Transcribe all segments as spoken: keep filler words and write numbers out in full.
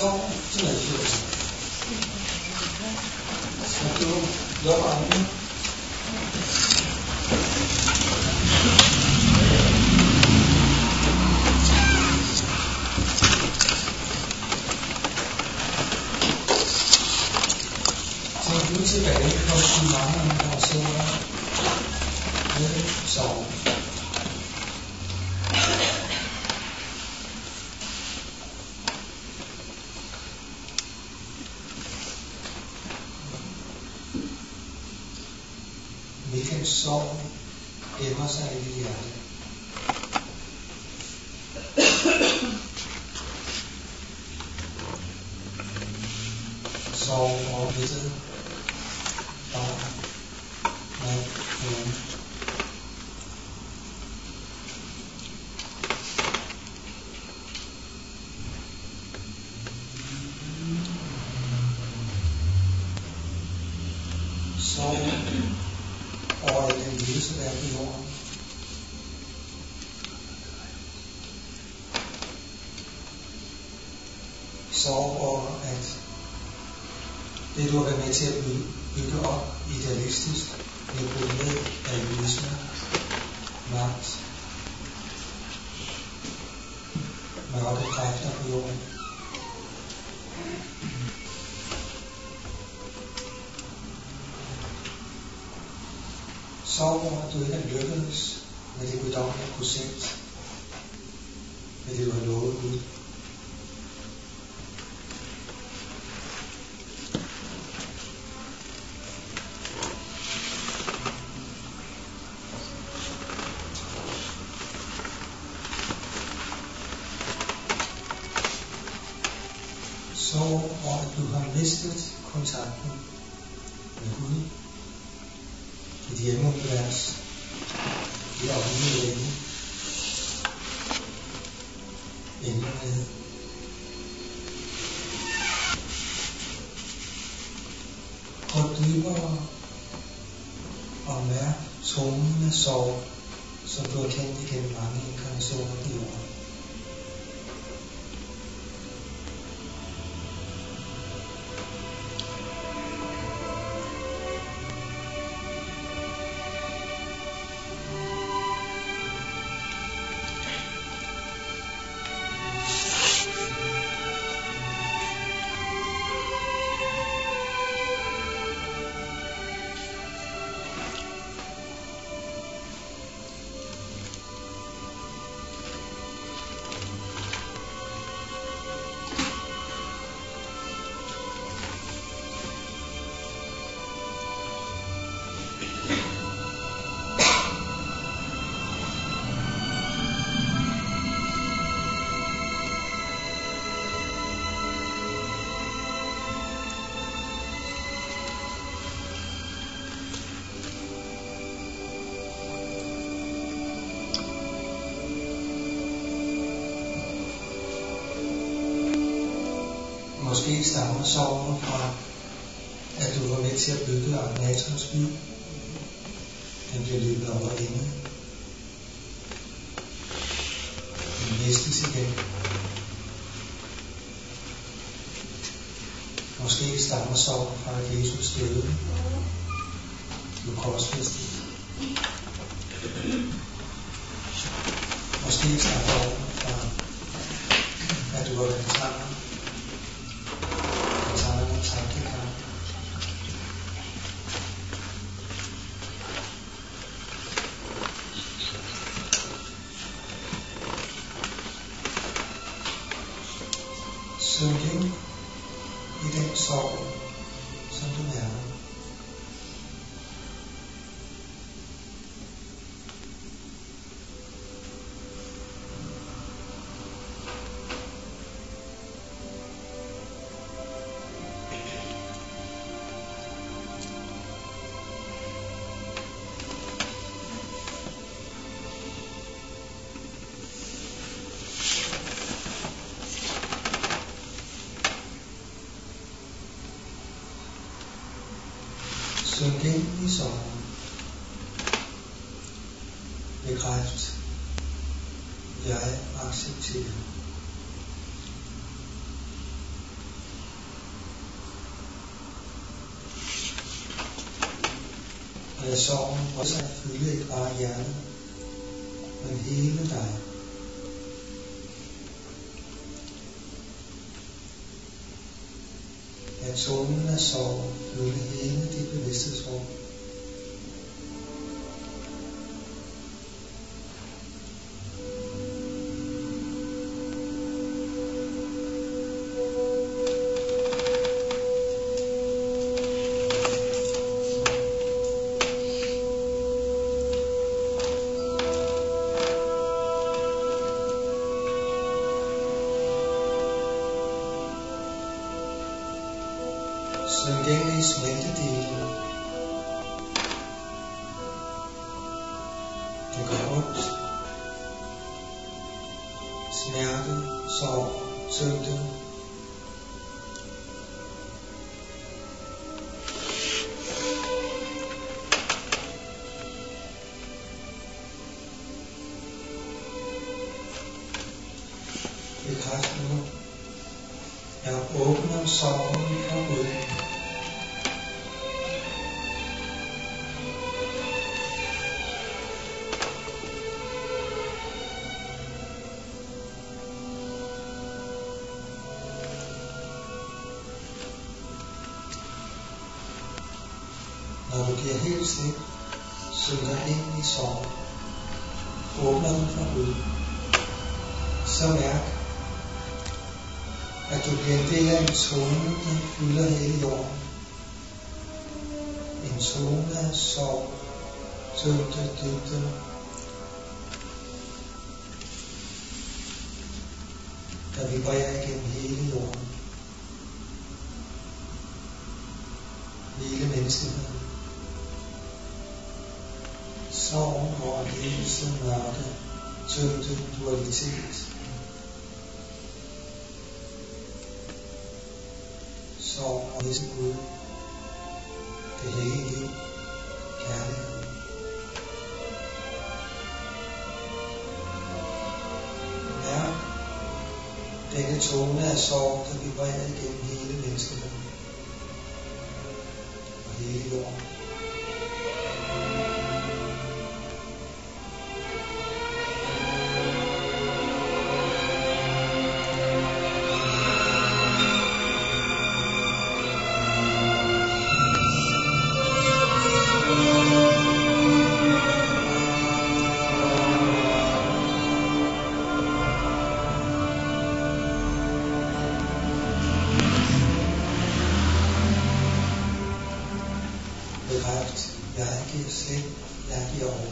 Sorg til medfølelse. Så du lukker øjnene. Tænk nu tilbage på de mange relationer med sorg. Hvilken sorg gemmer sig i dit hjerte? Sorg over mittet, barn, mand, kone. Sorg over den vildeste værk i jorden. Sorg over, at det du har været med til at bygge op idealistisk, bliver brudt ned af egoisme, magt, mørke kræfter på jorden. Sorg over, at du ikke er lykkedes med det guddommelige projekt, med det du har lovet Gud. Sorg over, at du har mistet kontakten med Gud, dit hjemmeunivers, dit åndelige rige, indvendighed. Gå dybere og mærk tonen af sorg, som du har kendt igennem mange inkarnationer på jorden. Måske stammer sorgen fra, at du var med til at bygge Agnators by. Den bliver løbet over ende. Den mistes igen. Måske stammer sorgen fra, at Jesus døde. Du korsfæstet. Måske stammer sorgen fra, at du var vegetar. Synk ind i den sorg, som du mærker. Synk ind i sorgen. Bekræft. Jeg accepterer. lad sorgen også fylde ikke bare hjertet, men hele dig. Lad tonen af sorg fylde hele dit bevidsthedsrum. Syng den i smeltedelen. Det går ondt. Smerte, sorg, tyngde. Bekræft nu. Jeg åbner sorgen for Gud. Når du giver helt slip, synker ind i sorgen, åbner den for Gud, så mærk, at du bliver en del af en tone, der fylder hele jorden. En tone af sorg, tyngde, dybde. Der vibrerer igennem hele jorden. Hele menneskeheden. Sorgen over lidelse, mørke, tyngde, dualitet. Sorg og visse Gud. Det hele liv. Kærlighed. Mærk denne tone af sorg, der vibrerer igennem hele menneskeheden. Og hele jorden. Bekræft, jeg giver slip, jeg giver over.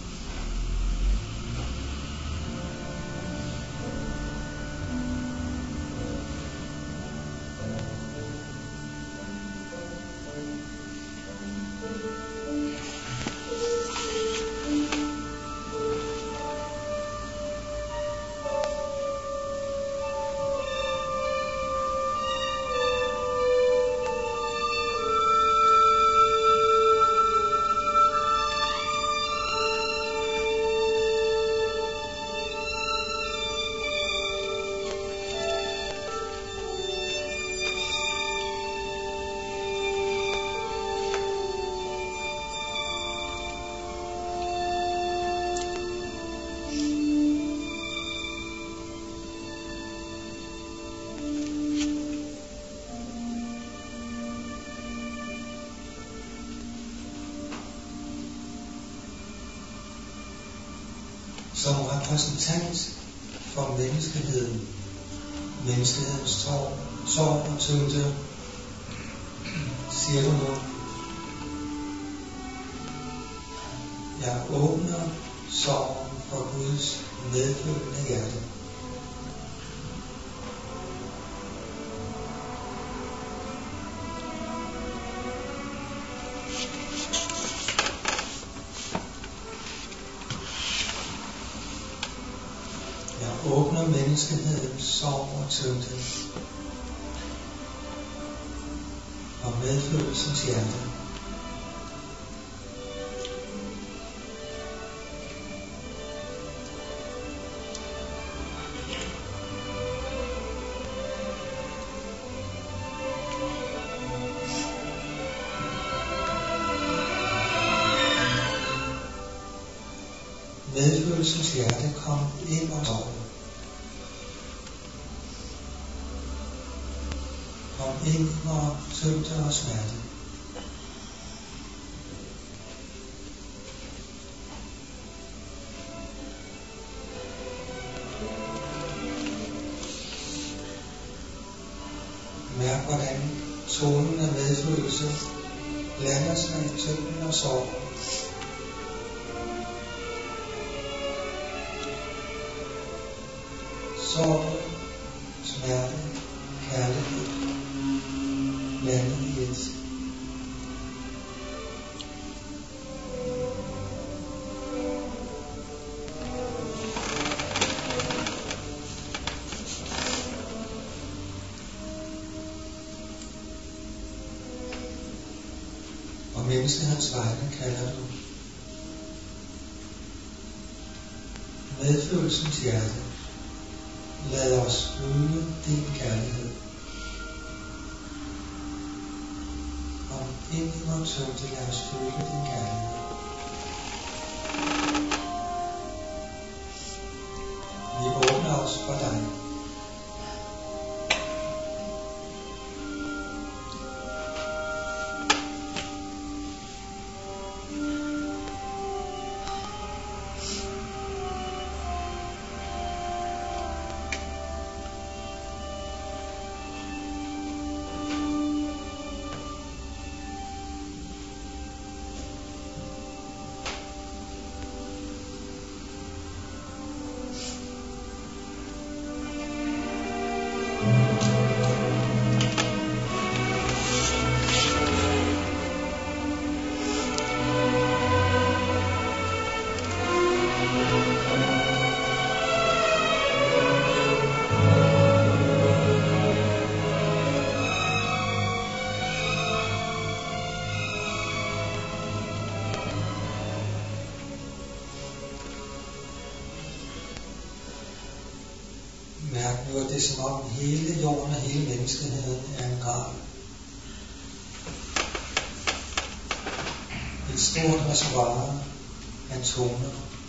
Som repræsentant for menneskeheden, menneskehedens sorg, sorg og tyngde, siger du nu, jeg åbner sorgen for Guds medfølende hjerte. Jeg åbner menneskehedens sorg og tyngde og medfølelsens hjerte. medfølelsens hjerte kom ind og sorg. Kom ind og tyngde og smerte. Mærk, hvordan tonen af medfølelse blander sig i tyngden og sorg. Sorg, smerte, kærlighed, blandet i et. Og menneskehedens vegne kalder du medfølelsens hjerte. Lad os føle din kærlighed. Kom ind i vores tyngde, lad os føle din kærlighed. Vi åbner os for dig. Mærk nu, at det er som om hele jorden og hele menneskeheden er en grav. Et stort reservoir af toner.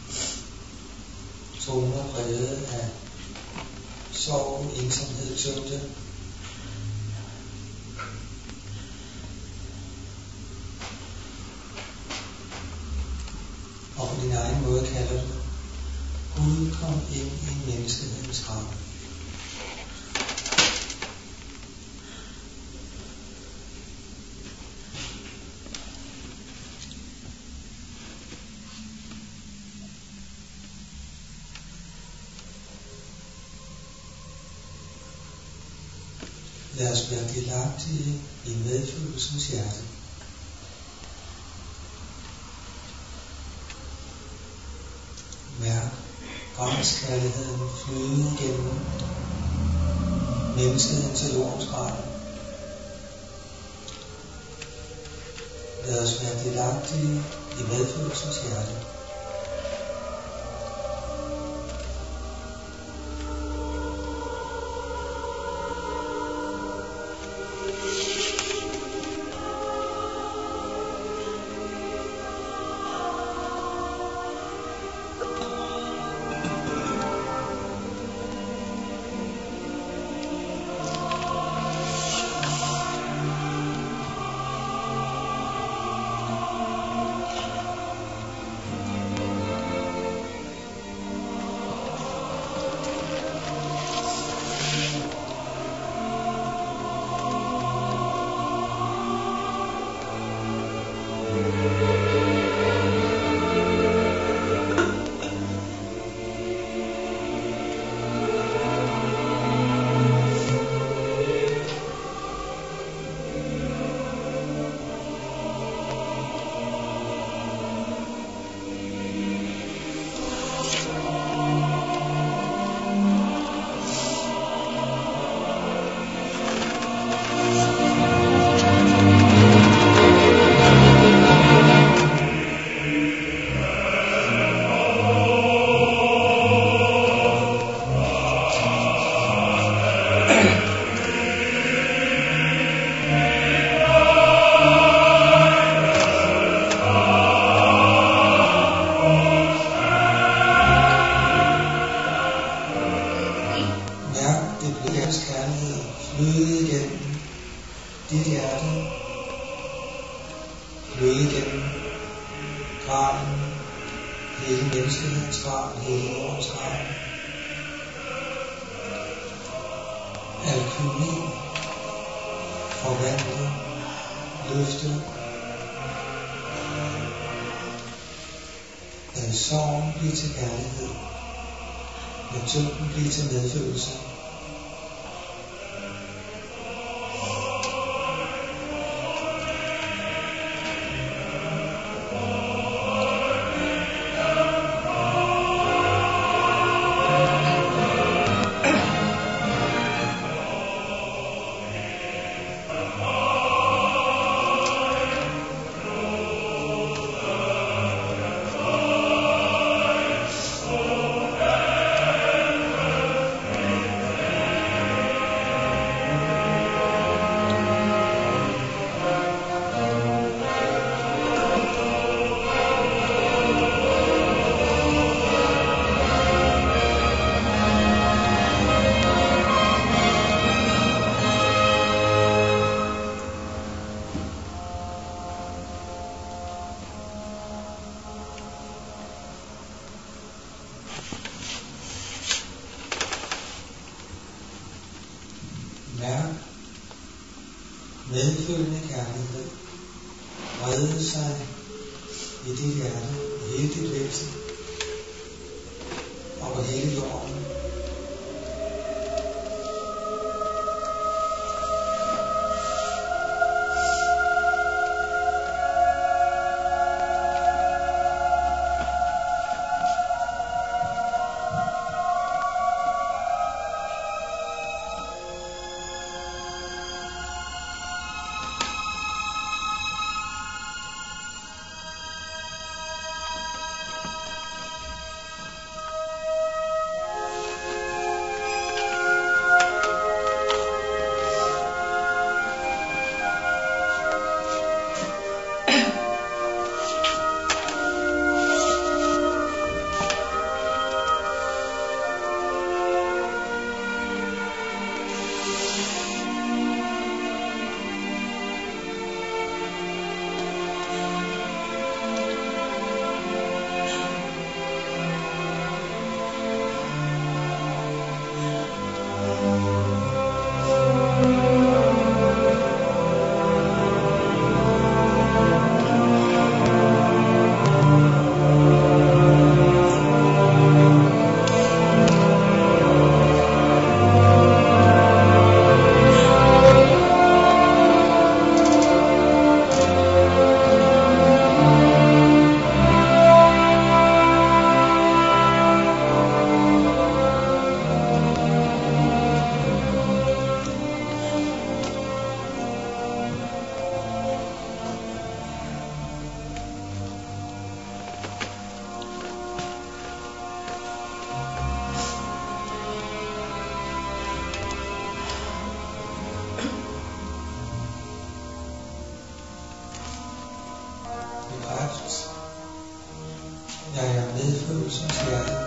Toner præget af sorg, ensomhed, tyngde. Og på din egen måde kalder du Gud, kom ind i menneskehedens grav. Lad os være delagtige i medfølelsens hjerte. Mærk græskærligheden flyde igennem menneskeheden til jordens grav. Lad os være delagtige i medfølelsens hjerte. flyde igennem dit hjerte, flyde igennem graven, hele menneskehedens grav, hele jordens grav. Alkymi, forvandle, løfte. Lad sorgen blive til kærlighed. Lad tyngden blive til medfølelse. Mærk medfølende kærlighed brede sig i dit hjerte, i hele dit væsen og på hele jorden. Bekræft, jeg er medfølelsens hjerte.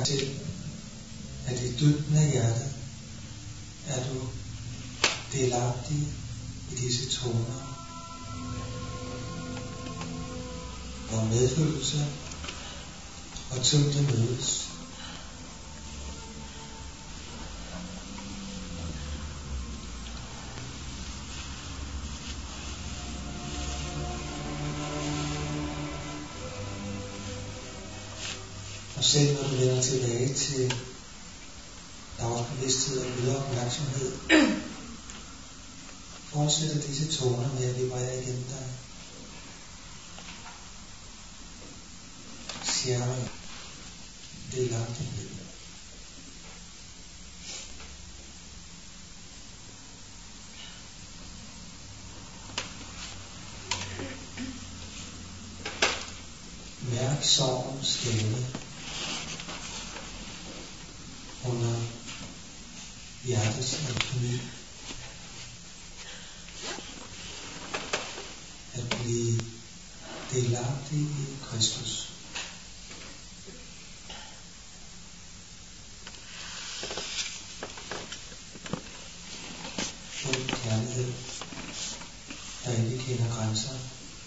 mærke til, at i dybden af hjertet er du delagtig i disse toner, hvor medfølelse og tyngde mødes. Og selv når du vender tilbage til dagsbevidsthed og videre opmærksomhed, fortsætter disse toner med at vibrere igennem dig. Sharing, delagtighed. Mærk sorgens stemme under hjertets alkemi. At blive delagtig i Kristus. Den kærlighed, der ikke kender grænser.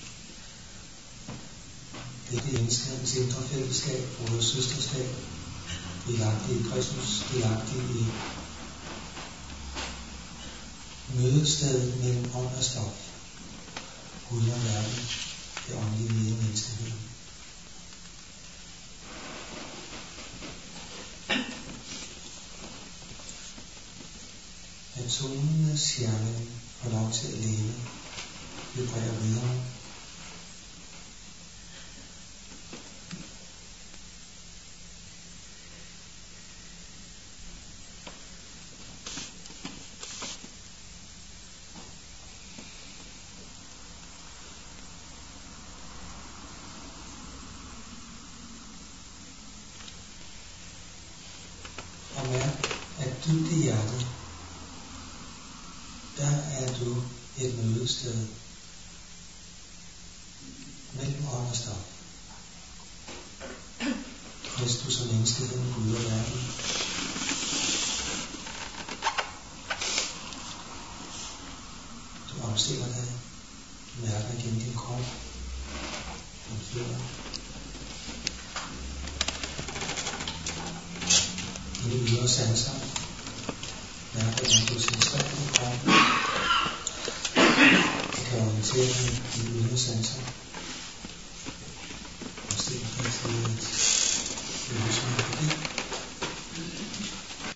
Det er det menneskets indre fællesskab, vores søsterskab, delagtig i Kristus, delagtig i mødestedet mellem ånd og stof, Gud og verden, det åndelige levende menneskehed. Atomenes sjælen får lov til at leve, vibrere videre. Og mærk, at dybt i hjertet, der er du et mødested mellem ånd og stof. Kristus og menneskeheden, Gud og verden. Du omstiller dig, mærker igen din krop, din fødder, dine ydre sanser. Mærker, at du centrerer din krop. Du kan orientere dig i dine ydre sanser.